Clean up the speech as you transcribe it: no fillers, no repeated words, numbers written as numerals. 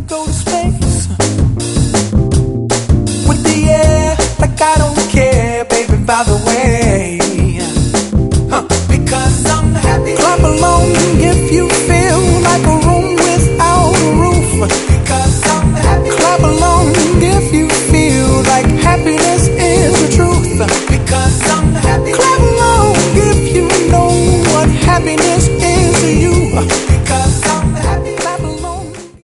go to space with the air like I don't care, baby, by the way. Because I'm happy. Clap along if you feel like a room without a roof. Because I'm happy. Clap along if you feel like happiness is the truth. Because I'm happy. Clap along if you know what happiness